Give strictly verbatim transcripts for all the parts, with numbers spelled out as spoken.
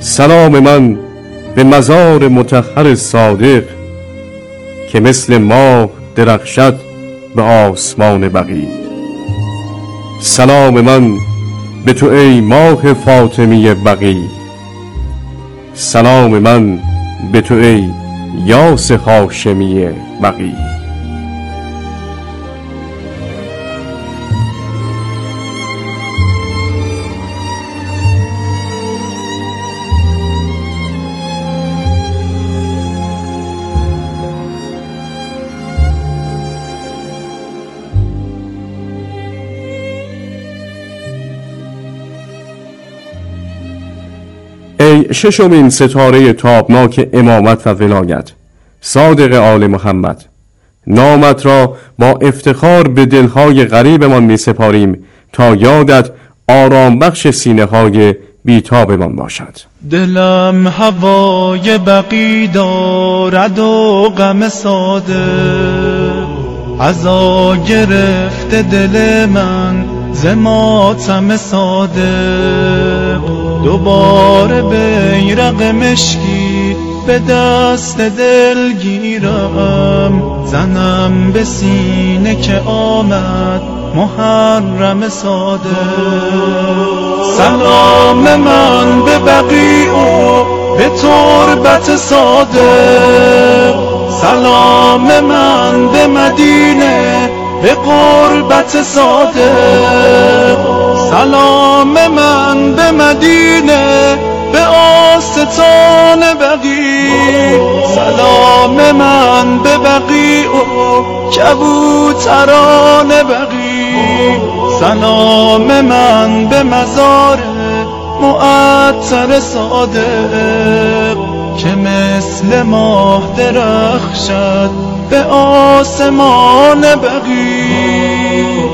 سلام من به مزار مطهر صادق که مثل ماه درخشد به آسمان بقیع. سلام من به تو ای ماه فاطمی بقیع. سلام من به تو ای یاس هاشمی بقیع. ای ششمین ستاره تابناک امامت و ولایت، صادق آل محمد، نامت را با افتخار به دلهای غریبمان می سپاریم تا یادت آرام بخش سینه های بیتابمان باشد. دلم هوای بقی دارد و غم صادق، عزا گرفته دل من ز ماتم صادق. دوباره بیرق مشکی به دست دل گیرم، زنم به سینه که آمد محرم صادق. سلام من به بقیع و به تربت صادق، سلام من به مدینه به قربت صادق. سلام من به مدینه به آستان بقیع. سلام من به بقیع و کبوتران بقیع. سلام من به مزار معطر صادق که مثل ماه درخشد به آسمان بقیع.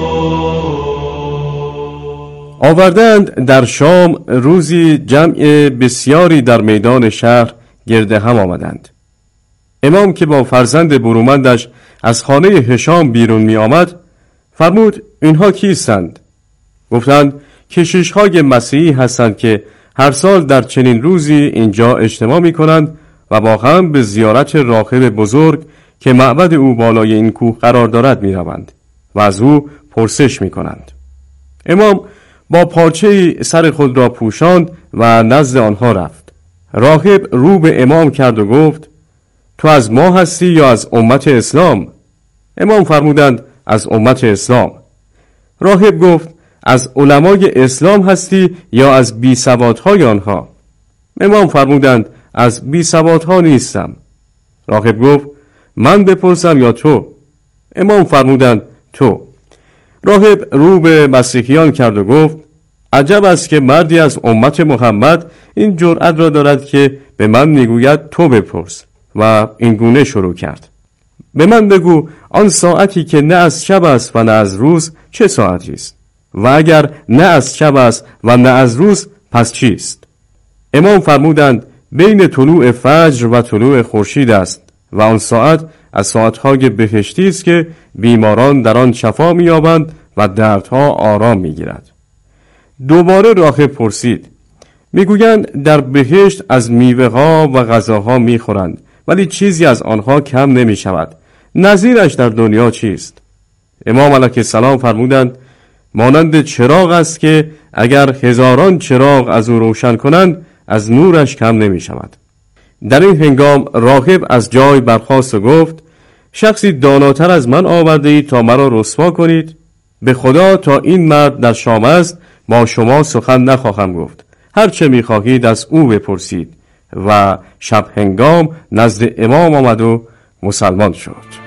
آوردند در شام روزی جمع بسیاری در میدان شهر گرد هم آمدند. امام که با فرزند برومندش از خانه هشام بیرون می آمد فرمود اینها کیستند؟ گفتند کشیش‌های مسیحی هستند که هر سال در چنین روزی اینجا اجتماع می کنند و با هم به زیارت راهب بزرگ که معبد او بالای این کوه قرار دارد می روند و از او پرسش می کنند. امام با پارچه‌ای سر خود را پوشاند و نزد آنها رفت. راهب رو به امام کرد و گفت تو از ما هستی یا از امت اسلام؟ امام فرمودند از امت اسلام. راهب گفت از علمای اسلام هستی یا از بیسوادهای آنها؟ امام فرمودند از بیسوادها نیستم. راهب گفت من بپرسم یا تو؟ امام فرمودند تو. راهب رو به مسیحیان کرد و گفت عجب است که مردی از امت محمد این جرأت را دارد که به من میگوید تو بپرس، و این گونه شروع کرد. به من بگو آن ساعتی که نه از شب است و نه از روز چه ساعتی است؟ و اگر نه از شب است و نه از روز پس چیست؟ امام فرمودند بین طلوع فجر و طلوع خورشید است و آن ساعت از ساعتهای بهشتی است که بیماران در آن شفا می‌یابند و دردها آرام می‌گیرد. دوباره راهب پرسید میگویند در بهشت از میوه‌ها و غذاها میخورند ولی چیزی از آنها کم نمیشود، نظیرش در دنیا چیست؟ امام علیه السلام فرمودند مانند چراغ است که اگر هزاران چراغ از او روشن کنند از نورش کم نمیشود. در این هنگام راهب از جای برخاست و گفت شخصی داناتر از من آورده اید تا مرا رسوا کنید؟ به خدا تا این مرد در شام است با شما سخن نخواهم گفت، هر چه میخواهید از او بپرسید. و شب هنگام نزد امام آمد و مسلمان شد.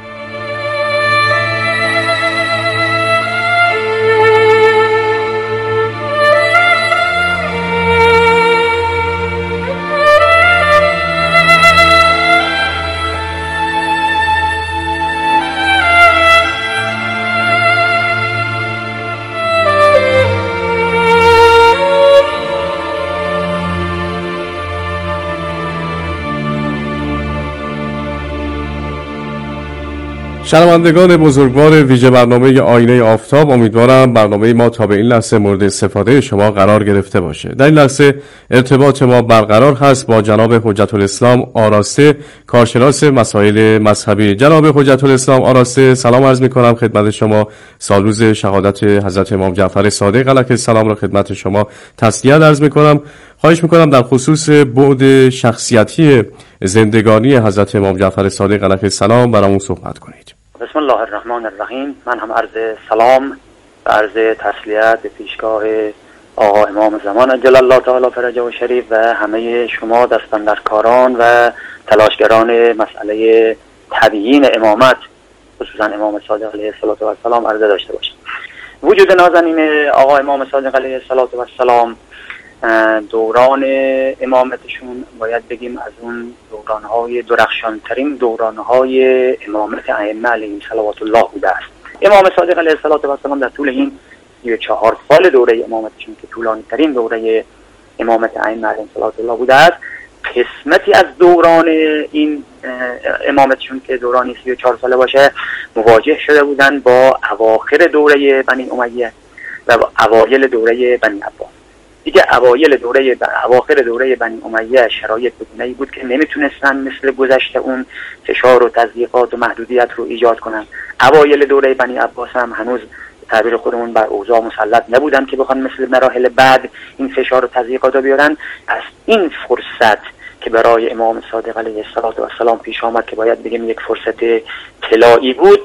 شنوندگان بزرگوار ویژه برنامه آینه آفتاب، امیدوارم برنامه ما تا به این لحظه مورد استفاده شما قرار گرفته باشه. در این لحظه ارتباط ما برقرار هست با جناب حجت الاسلام آراسته، کارشناس مسائل مذهبی. جناب حجت الاسلام آراسته، سلام عرض می‌کنم خدمت شما. سالروز شهادت حضرت امام جعفر صادق علیه السلام را خدمت شما تسلیت عرض می‌کنم. خواهش می‌کنم در خصوص بعد شخصیتی زندگانی حضرت امام جعفر صادق علیه السلام برامون صحبت کنید. بسم الله الرحمن الرحیم. من هم عرض سلام و عرض تسلیت به پیشگاه آقا امام زمان عجل الله تعالی فرجه و شریف و همه شما دستاندرکاران و تلاشگران مسئله تبیین امامت، خصوصا امام صادق علیه السلام عرض داشته باشم. وجود نازنین آقا امام صادق علیه السلام، دوران امامتشون باید بگیم از اون دورانهای درخشانترین دورانهای امامت ائمه علیهم صلوات الله بوده است. امام صادق علیه السلام در طول این سی و چهار سال دوره امامتشون که طولانی ترین دوره امامت ائمه علیهم صلوات الله بوده است، قسمتی از دوران این امامتشون که دورانی سی و چهار ساله باشه مواجه شده بودن با اواخر دوره بنی امیه و اوایل دوره بنی عباس. دیگه اوایل دوره اواخر دوره بنی امیه شرایط بگونه‌ای بود که نمیتونستن مثل گذشته اون فشار و تضییقات و محدودیت رو ایجاد کنن. اوایل دوره بنی عباس هم هنوز به تعبیر خودمون بر اوضاع مسلط نبودن که بخوان مثل مراحل بعد این فشار و تضییقات رو بیارن. پس این فرصت که برای امام صادق علیه السلام پیش آمد که باید بگیم یک فرصت طلایی بود،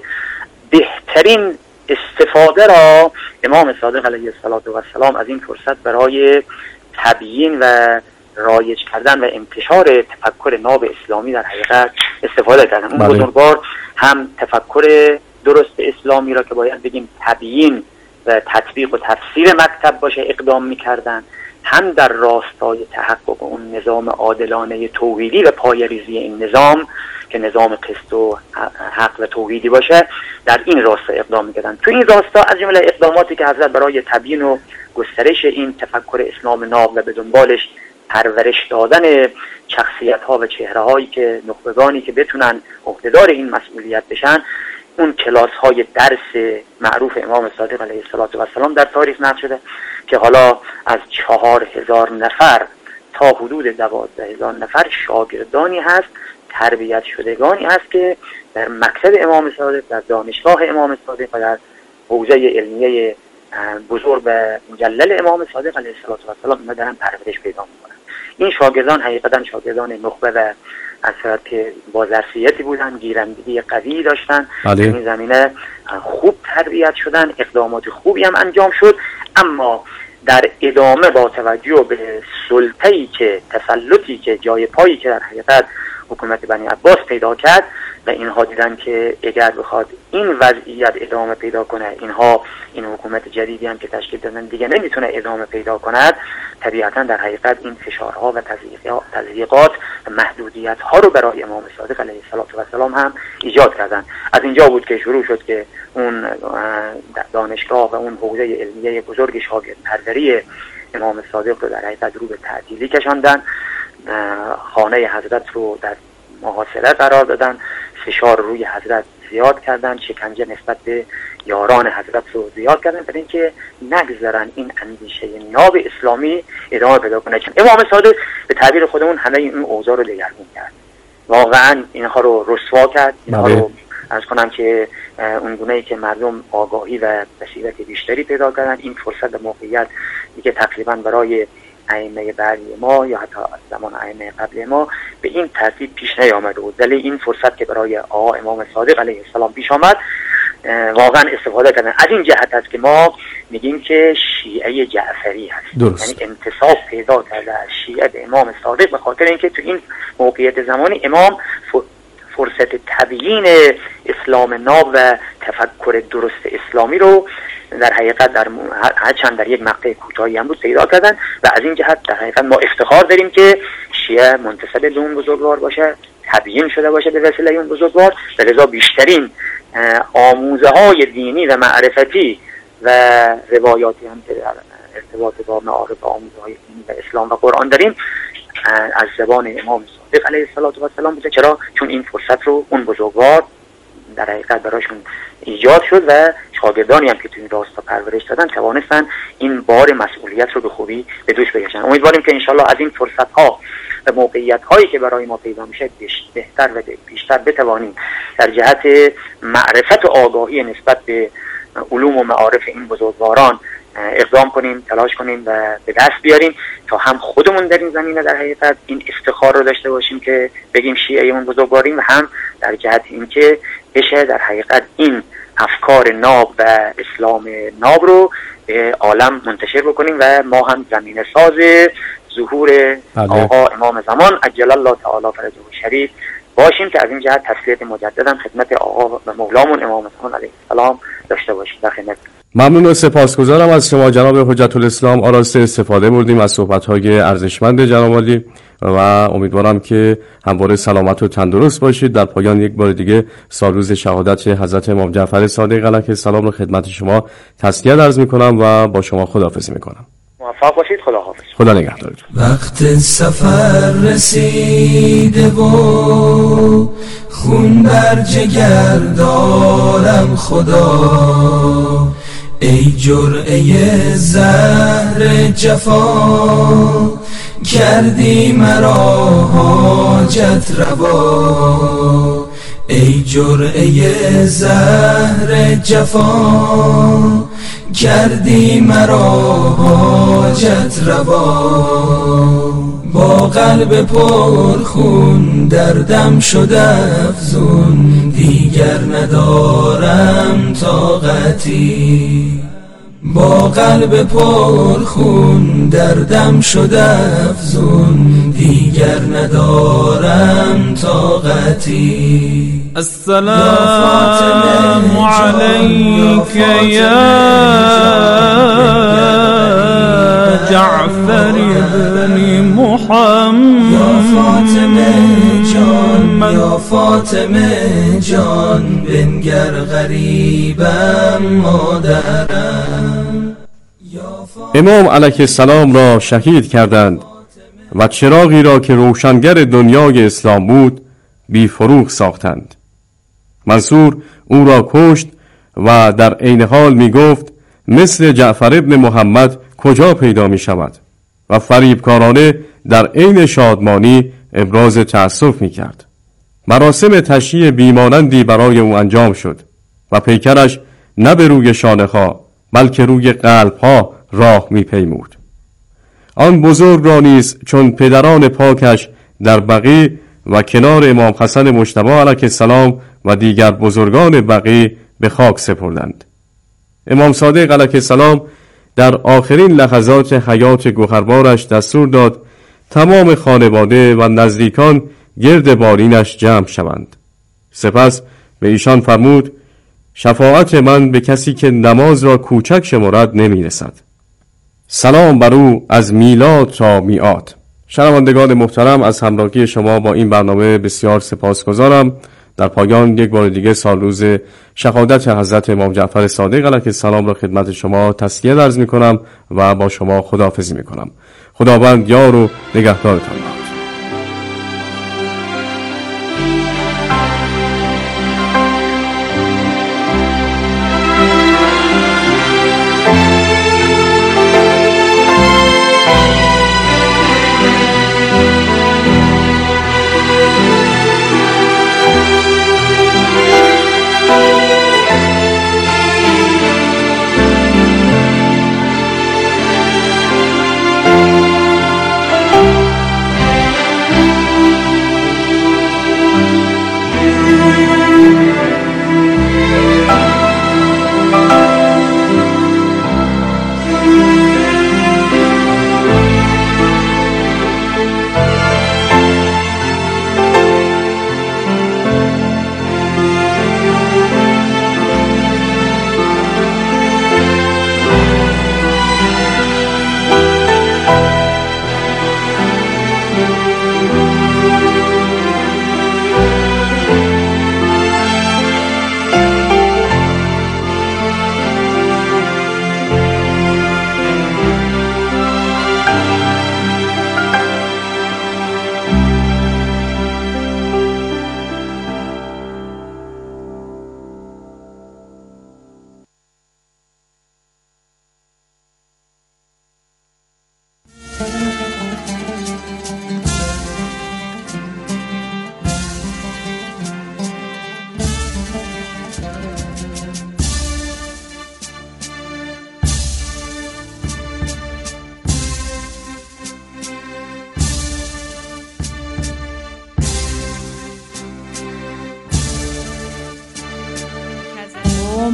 بهترین استفاده را امام صادق علیه السلام از این فرصت برای تبیین و رایج کردن و انتشار تفکر ناب اسلامی در حقیقت استفاده کردن. اون بزرگوار هم تفکر درست اسلامی را که باید بگیم تبیین و تطبیق و تفسیر مکتب باشه اقدام می‌کردن، هم در راستای تحقق اون نظام عادلانه توحیدی و پایه‌ریزی این نظام که نظام قسط و حق و توحیدی باشه در این راستا اقدام می‌کردن. تو این راستا از جمله اقداماتی که حضرت برای تبیین و گسترش این تفکر اسلام ناب و به دنبالش پرورش دادن شخصیت‌ها و چهره‌هایی که نخبگانی که بتونن عهدهدار این مسئولیت بشن، اون کلاس‌های درس معروف امام صادق علیه السلام در تاریخ نقل شده که حالا از چهار هزار نفر تا حدود دوازده هزار نفر شاگردانی هست، تربیت شدگانی هست که در مکتب امام صادق، در دانشگاه امام صادق و در حوزه علمیه بزرگ و مجلل امام صادق علیه السلام اینا دارن پرورش پیدا میکنن. این شاگردان حقیقتا شاگردان نخبه و اثرات که با ظرفیتی بودن، گیرندگی قوی داشتن، بله. این زمینه خوب تربیت شدن، اقدامات خوبی هم انجام شد. اما در ادامه با توجه به سلطه‌ای که تسلطی که جای پایی که در حقیقت حکومت بنی عباس پیدا کرد و اینها دیدن که اگر بخواد این وضعیت ادامه پیدا کنه، اینها این حکومت جدیدی هم که تشکیل دادن دیگه نمیتونه ادامه پیدا کند، طبیعتا در حقیقت این فشارها و تضییقات و محدودیت ها رو برای امام صادق علیه السلام هم ایجاد کردن. از اینجا بود که شروع شد که اون دانشگاه و اون حوزه علمیه بزرگ شاگرد پروری امام صادق رو در حقیقت رو به تعطیلی کشاندن، خانه حضرت رو در محاصره قرار دادن، فشار روی حضرت زیاد کردن، شکنجه نسبت به یاران حضرت رو زیاد کردن برای اینکه نگذارن این اندیشه ناب اسلامی ادامه پیدا کنه. امام صادق به تعبیر خودمون همه این اوضاع رو دگرگون کرد، واقعا اینها رو رسوا کرد، اینها رو از کنم که اون گونه‌ای که مردم آگاهی و بصیرت بیشتری پیدا کردن، این فرصت و موقعیت دیگه تقریبا برای ائمه بعدی ما یا حتی زمان ائمه قبل ما به این ترتیب پیش نیامد و دلیل این فرصت که برای آقا امام صادق علیه السلام پیش آمد واقعا استفاده کردن. از این جهت است که ما میگیم که شیعه جعفری هست، یعنی انتصاب پیدا کرده از شیعه به امام صادق به خاطر اینکه تو این موقعیت زمانی امام فرصت تبیین اسلام ناب و تفکر درست اسلامی رو در حقیقت در هرچند در یک مقطع کوتاهی هم بود پیدا کردن و از این جهت در حقیقت ما افتخار داریم که شیعه منتسب به اون بزرگوار باشه، تبیین شده باشه به وسیله اون بزرگوار و لذا بیشترین آموزه های دینی و معرفتی و روایاتی هم که در ارتباط با معارف آموزه های دینی و اسلام و قرآن داریم از زبان امام صادق علیه السلام بوده. چرا؟ چون این فرصت رو اون بزرگوار در حقیقت براشون ایجاد شد و شاگردانی هم که توی این راستا پرورش دادن توانستن این بار مسئولیت رو به خوبی به دوش بکشن. امیدواریم که انشالله از این فرصت ها و موقعیت هایی که برای ما پیدا میشه بهتر و بیشتر بتوانیم در جهت معرفت و آگاهی نسبت به علوم و معارف این بزرگواران اقدام کنیم، تلاش کنیم و به دست بیاریم تا هم خودمون در این زمینه در حقیقت این افتخار رو داشته باشیم که بگیم شیعه اون بزرگواریم و هم در جهت اینکه بشه در حقیقت این افکار ناب و اسلام ناب رو به عالم منتشر بکنیم و ما هم زمینه ساز ظهور آقا امام زمان عجل الله تعالی فرجه شریف باشیم که از این جهت تسلیت مجددا خدمت آقا و مولامون امام زمان علیه السلام داشته باشیم. در خدمت ممنون و سپاسگزارم از شما جناب حجت الاسلام. آراسته استفاده بردیم از صحبت‌های ارزشمند جناب عالی و امیدوارم که همواره سلامت و تندرست باشید. در پایان یک بار دیگه سالروز شهادت حضرت امام جعفر صادق علیه السلام رو خدمت شما تسلیت عرض می‌کنم و با شما خداحافظی می‌کنم. موفق باشید. خدا حافظ. خدا نگهدارتون. وقت سفر رسیده و خون بر جگر دارم خدا، ای جرعه زهر جفا کردی مرا حاجت روا، ای جرعه زهر جفا کردی مرا حاجت روا، با قلب پر خون دردم شده افزون دیگر ندارم طاقتی، با قلب پر خون دردم شده افزون دیگر ندارم طاقتی. السلام عليك يا جعفر ابن محمد، یا فاطمه جان یا فاطمه جان بنگر غریبم مادرم. امام علیه السلام را شهید کردند و چراغی را که روشنگر دنیای اسلام بود بی فروغ ساختند. منصور او را کشت و در عین حال می گفت مثل جعفر ابن محمد کجا پیدا می شود و فریبکارانه در عین شادمانی ابراز تأسف می کرد. مراسم تشییع بیمانندی برای او انجام شد و پیکرش نه به روی شانه ها بلکه روی قلب ها راه می پیمود. آن بزرگ را نیز چون پدران پاکش در بقیع و کنار امام حسن مجتبی علیه السلام و دیگر بزرگان بقیع به خاک سپردند. امام صادق علیه السلام در آخرین لحظات حیات گوهربارش دستور داد تمام خانواده و نزدیکان گرد بالینش جمع شوند. سپس به ایشان فرمود شفاعت من به کسی که نماز را کوچک شمارد نمی رسد. سلام بر او از میلاد تا میعاد. شنوندگان محترم، از همراهی شما با این برنامه بسیار سپاسگزارم. در پایان یک بار دیگه سالروز شهادت حضرت امام جعفر صادق علیه السلام را خدمت شما تسلیت عرض می کنم و با شما خداحافظی می کنم. خداوند یار و نگهدارتان باد.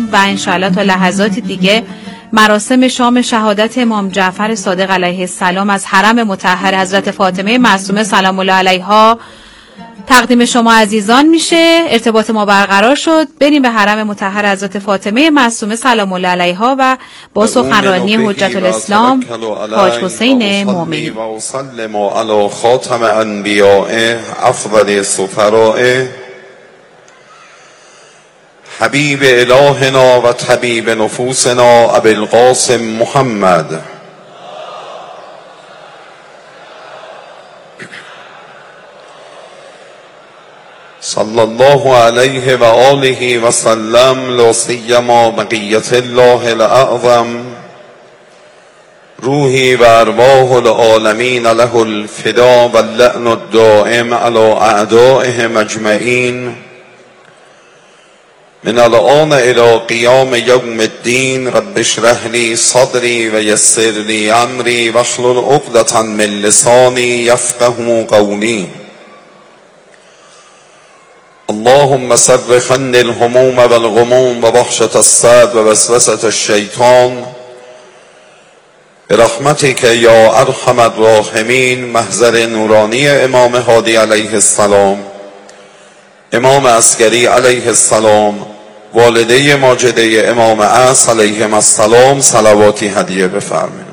السلام و انشاءالله تا لحظاتی دیگه مراسم شام شهادت امام جعفر صادق علیه السلام از حرم مطهر حضرت فاطمه معصومه سلام الله علیها تقدیم شما عزیزان میشه. ارتباط ما برقرار شد. بریم به حرم مطهر حضرت فاطمه معصومه سلام الله علیها و با سخنرانی حجت الاسلام حاج حسین مومنی. و اسلم علی خاتم انبیاء افضل سفراء حبیب الهنا و طبیب نفوسنا ابی القاسم محمد صلی الله علیه و آله و سلم. لا سیما بقیت الله الاعظم روحی و ارواح العالمین له الفدا و اللعن الدائم علی اعدائهم اجمعین من الان الى قیام یوم الدین. رب اشرح لی صدری و یسر لی امری واحلل عقدة من لسانی یفقهوا قولی. اللهم صرف عني الهموم والغموم ووحشة الصدر ووسوسة الشیطان برحمتك یا ارحم الراحمین. محضر نورانی امام هادی علیه السلام، امام عسکری علیه السلام، والده ماجده امام عصر علیهم السلام صلواتی هدیه بفرمایید.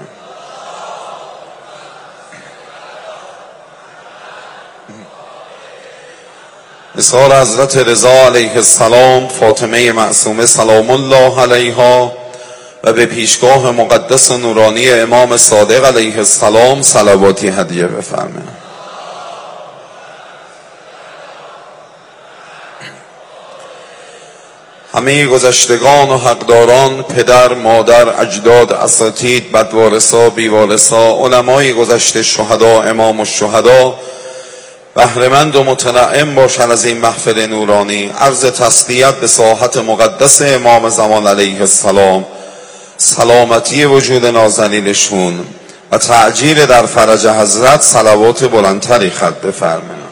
مثال حضرت رضا علیه السلام فاطمه معصومه سلام الله علیها و به پیشگاه مقدس و نورانی امام صادق علیه السلام صلواتی هدیه بفرمایید. همه گذشتگان و حقداران، پدر، مادر، اجداد، اساتید، بدوارثا، بیوارثا، علمای گذشته، شهدا، امام الشهدا بهره‌مند و متنعم باشند از این محفل نورانی. عرض تسلیت به ساحت مقدس امام زمان علیه السلام، سلامتی وجود نازنینشون و تعجیل در فرج حضرت صلوات بلندتری خط بفرمایید.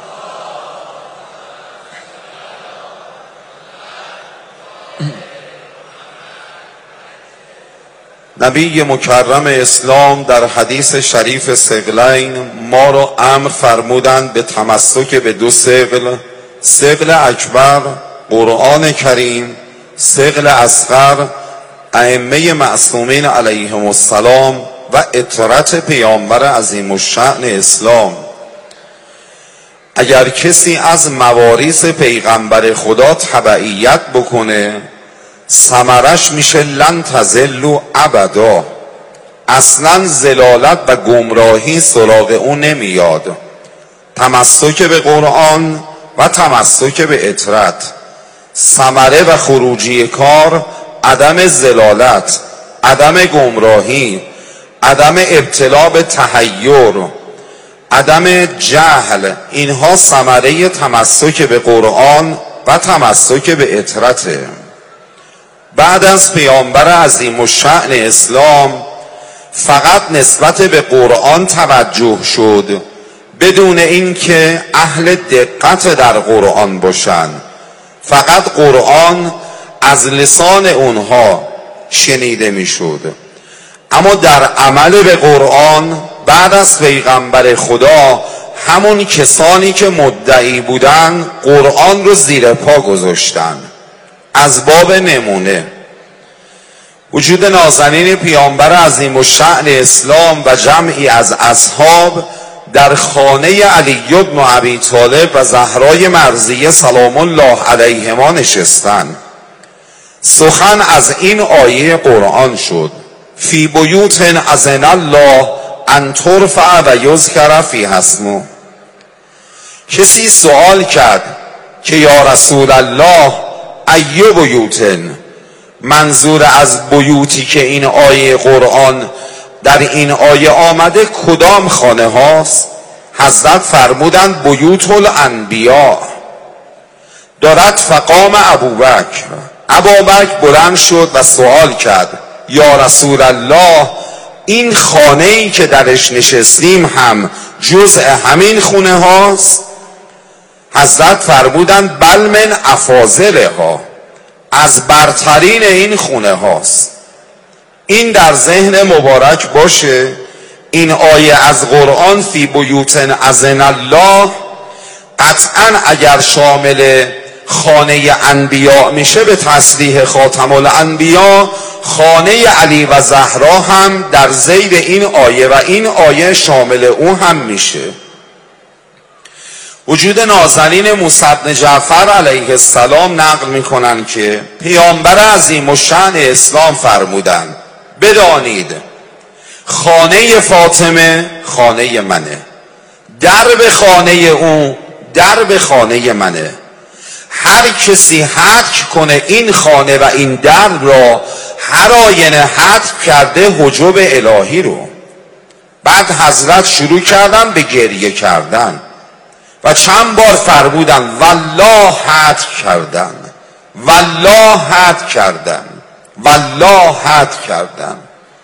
نبی مکرم اسلام در حدیث شریف ثقلین ما را امر فرمودند به تمسک به دو ثقل، ثقل اکبر قرآن کریم، ثقل اصغر ائمه معصومین علیهم السلام و اطرت پیامبر عظیم الشأن اسلام. اگر کسی از مواریث پیغمبر خدا تبعیت بکنه ثمرش میشه لن تضلوا ابدا، اصلا ضلالت و گمراهی سراغ اون نمیاد. تمسک به قرآن و تمسک به اطرت، ثمره و خروجی کار عدم ضلالت، عدم گمراهی، عدم ابتلا به تحیر، عدم جهل. اینها ثمره تمسک به قرآن و تمسک به اطرته. بعد از پیامبر عظیم الشأن اسلام فقط نسبت به قرآن توجه شد بدون اینکه اهل دقت در قرآن باشند. فقط قرآن از لسان اونها شنیده میشد، اما در عمل به قرآن بعد از پیغمبر خدا همون کسانی که مدعی بودن قرآن رو زیر پا گذاشتن. از باب نمونه وجود نازنین پیامبر عظیم الشأن اسلام و جمعی از اصحاب در خانه علی بن ابی طالب و زهرای مرضیه سلام الله علیهما نشستن. سخن از این آیه قرآن شد فی بیوت اذن الله ان ترفع و یذکر فیها اسمه. کسی سوال کرد که یا رسول الله ای بیوتن، منظور از بیوتی که این آیه قرآن در این آیه آمده کدام خانه هاست؟ حضرت فرمودند بیوت الانبیاء. دارد فقام ابوبکر ابوبکر بلند شد و سوال کرد یا رسول الله این خانه ای که درش نشستیم هم جزء همین خونه هاست؟ حضرت فرمودند بل من افاضلها، از برترین این خونه هاست. این در ذهن مبارک باشه. این آیه از قرآن فی بیوت اذن الله قطعا اگر شامل خانه انبیاء میشه به تصریح خاتم الانبیاء، خانه علی و زهرا هم در ذیل این آیه و این آیه شامل او هم میشه. وجود نازنین موسی بن جعفر علیه السلام نقل میکنن که پیامبر عظیم الشأن اسلام فرمودند بدانید خانه فاطمه خانه منه، درب خانه او درب خانه منه. هر کسی حد کنه این خانه و این درب را، هر آینه حد کرده حجب الهی رو. بعد حضرت شروع کردن به گریه کردن و چند بار فرمودن والله حد کردن، والله حد کردن، والله حد کردن.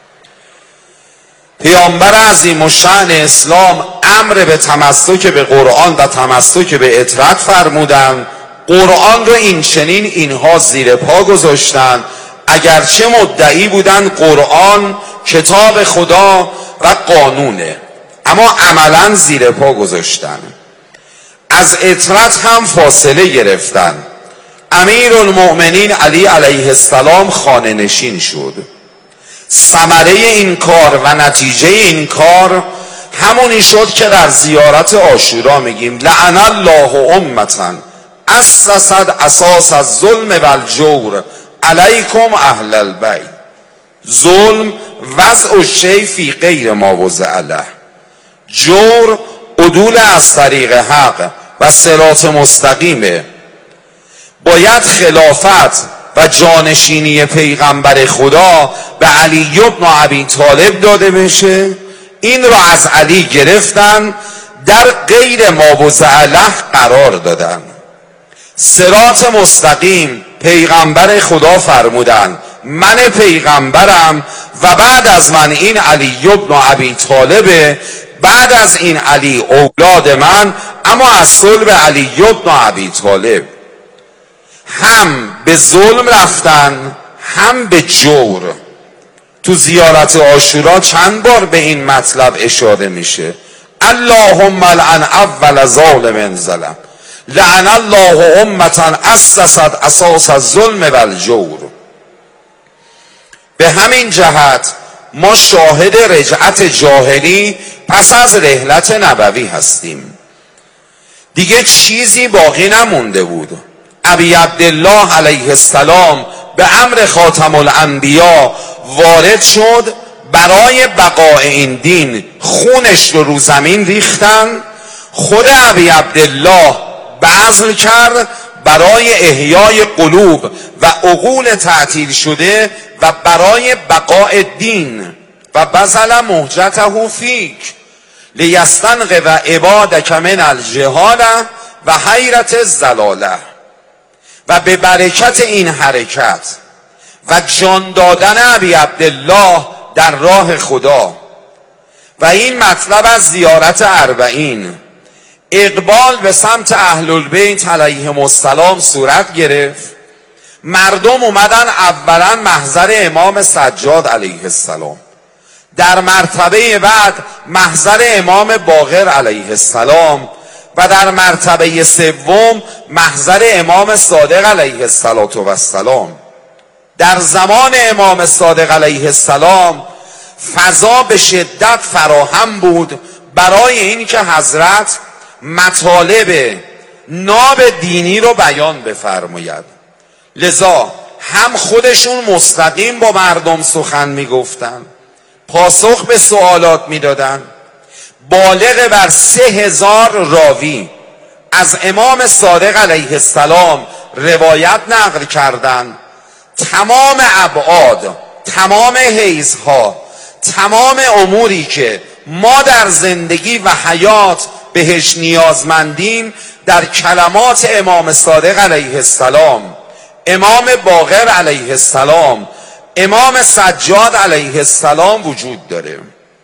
پیامبر عظیم الشأن اسلام امر به تمسک به قرآن و تمسک به اطرت فرمودند. قرآن رو این چنین اینها زیر پا گذاشتن، اگرچه مدعی بودن قرآن کتاب خدا و قانونه، اما عملا زیر پا گذاشتن. از اطرت هم فاصله گرفتن. امیرالمؤمنین علی علیه السلام خانه نشین شد. ثمره این کار و نتیجه این کار همونی شد که در زیارت عاشورا میگیم لعن الله امتا اسست اساس الظلم والجور علیکم اهل البیت. ظلم وضع الشیء فی غیر ما وضع له، جور عدول از طریق حق و صراط مستقیمه. باید خلافت و جانشینی پیغمبر خدا به علی بن ابی طالب داده بشه. این را از علی گرفتن، در غیر ما وضع له قرار دادن. صراط مستقیم پیغمبر خدا فرمودن من پیغمبرم و بعد از من این علی بن ابی طالبه، بعد از این علی اولاد من، اما از صلب علی بن ابی طالب. هم به ظلم رفتن هم به جور. تو زیارت عاشورا چند بار به این مطلب اشاره میشه. اللهم لعن اول ظالم ظلم، لعن الله امتا اسست اساس الظلم والجور. به همین جهت ما شاهد رجعت جاهلی پس از رحلت نبوی هستیم. دیگه چیزی باقی نمونده بود. ابی عبدالله علیه السلام به امر خاتم الانبیا وارد شد، برای بقاء این دین خونش رو رو زمین ریختن. خود ابی عبدالله بذل کرد برای احیای قلوب و عقول تعطیل شده و برای بقاء دین و بذل مهجته فیک لیستنقذ عبادک من الجهاله و حیرت الضلاله. و به برکت این حرکت و جان دادن ابی عبدالله در راه خدا و این مطلب از زیارت اربعین، اقبال به سمت اهل البیت علیهم السلام صورت گرفت. مردم اومدن اولا محضر امام سجاد علیه السلام، در مرتبه بعد محضر امام باقر علیه السلام و در مرتبه سوم محضر امام صادق علیه السلام. در زمان امام صادق علیه السلام فضا به شدت فراهم بود برای اینکه حضرت مطالب ناب دینی رو بیان بفرماید. لذا هم خودشون مستقیم با مردم سخن میگفتن، پاسخ به سوالات میدادن. بالغ بر سه هزار راوی از امام صادق علیه السلام روایت نقل کردند. تمام ابعاد، تمام حیزها، تمام اموری که ما در زندگی و حیات بهش نیازمندیم در کلمات امام صادق علیه السلام، امام باقر علیه السلام، امام سجاد علیه السلام وجود داره.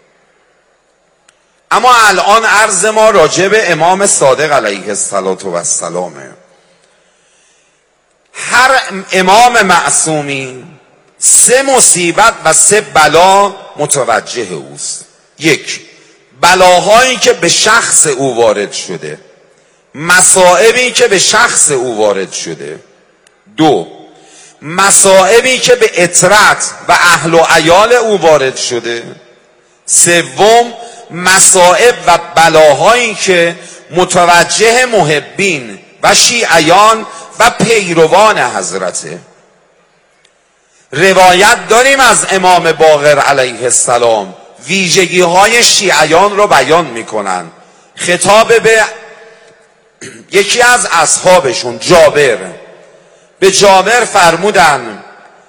اما الان عرض ما راجع به امام صادق علیه السلامه. هر هر امام معصومی سه مصیبت و سه بلا متوجه اوست. یک، بلاهایی که به شخص او وارد شده، مصائبی که به شخص او وارد شده. دو، مصائبی که به اطرت و اهل و عیال او وارد شده. سوم، مصائب و بلاهایی که متوجه محبین و شیعیان و پیروان حضرته. روایت داریم از امام باقر علیه السلام ویژگی های شیعیان رو بیان میکنن. خطاب به یکی از اصحابشون جابر، به جابر فرمودن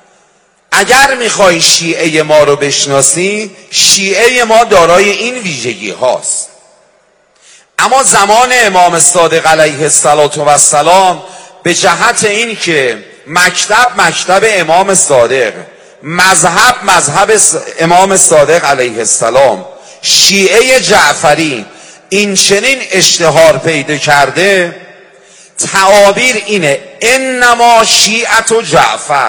اگر میخوای شیعه ما رو بشناسی، شیعه ما دارای این ویژگی هاست. اما زمان امام صادق علیه السلام به جهت این که مکتب مکتب امام صادق، مذهب مذهب امام صادق علیه السلام، شیعه جعفری این چنین اشتهار پیدا کرده، تعابیر اینه انما شیعت و جعفر،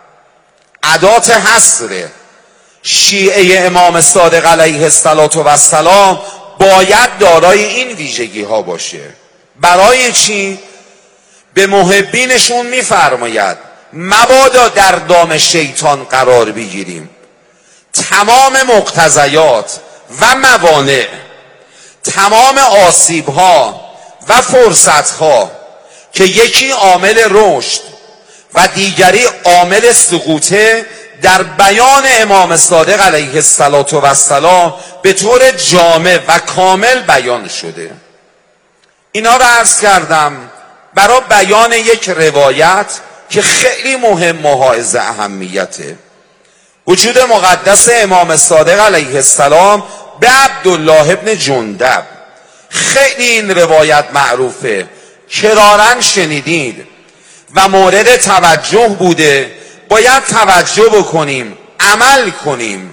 ادات حصره. شیعه امام صادق علیه السلام باید دارای این ویژگی ها باشه. برای چی؟ به محبینشون میفرماید مبادا در دام شیطان قرار بگیریم. تمام مقتضیات و موانع، تمام آسیب ها و فرصت ها که یکی عامل رشد و دیگری عامل سقوطه، در بیان امام صادق علیه السلام به طور جامع و کامل بیان شده. اینا رو عرض کردم برای بیان یک روایت که خیلی مهم و حائز اهمیته. وجود مقدس امام صادق علیه السلام به عبدالله ابن جندب. خیلی این روایت معروفه، کرارن شنیدید و مورد توجه بوده، باید توجه بکنیم، عمل کنیم.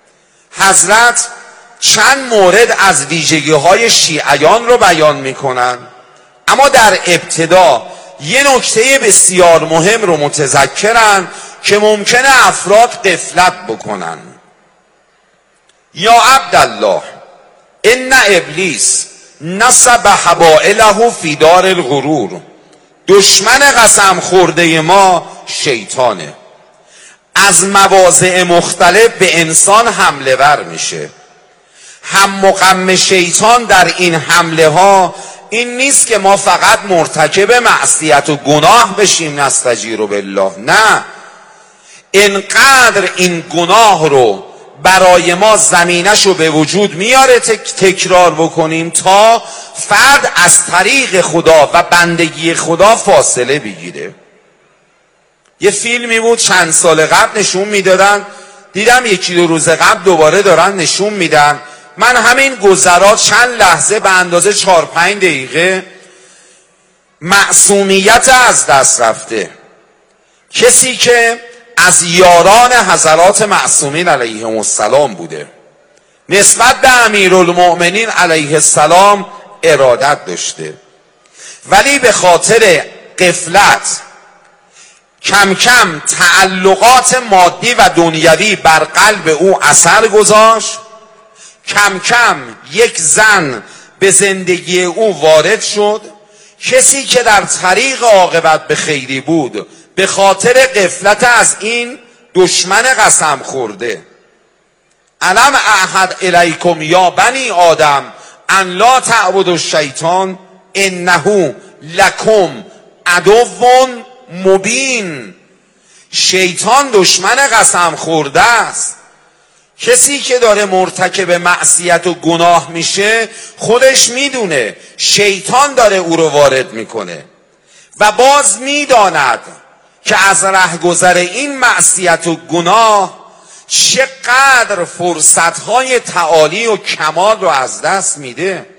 حضرت چند مورد از ویژگی های شیعیان رو بیان میکنن، اما در ابتدا یه نکته بسیار مهم رو متذکرن که ممکنه افراد غفلت بکنن. یا عبدالله ان ابلیس نصب حبائله فی دار الغرور. دشمن قسم خورده ما شیطانه، از مواضع مختلف به انسان حمله ور میشه. هم مقام شیطان در این حمله ها این نیست که ما فقط مرتکب معصیت و گناه بشیم نستجیر بالله، نه، اینقدر این گناه رو برای ما زمینش رو به وجود میاره تک تکرار بکنیم تا فرد از طریق خدا و بندگی خدا فاصله بگیره. یه فیلمی بود چند سال قبل نشون میدادن، دیدم یکی دو روز قبل دوباره دارن نشون میدن. من همین گذرات چند لحظه به اندازه چهار پنج دقیقه معصومیت از دست رفته. کسی که از یاران حضرات معصومین علیهم السلام بوده، نسبت به امیرالمؤمنین علیه السلام ارادت داشته، ولی به خاطر غفلت کم کم تعلقات مادی و دنیوی بر قلب او اثر گذاشت. کم کم یک زن به زندگی او وارد شد. کسی که در طریق عاقبت به خیری بود، به خاطر غفلت از این دشمن قسم خورده. الم اعهد الیکم یا بنی آدم ان لا تعبدوا الشیطان انه لکم عدو مبین. شیطان دشمن قسم خورده است. کسی که داره مرتکب معصیت و گناه میشه خودش میدونه شیطان داره او رو وارد میکنه و باز میداند که از رهگذر این معصیت و گناه چقدر فرصتهای تعالی و کمال رو از دست میده.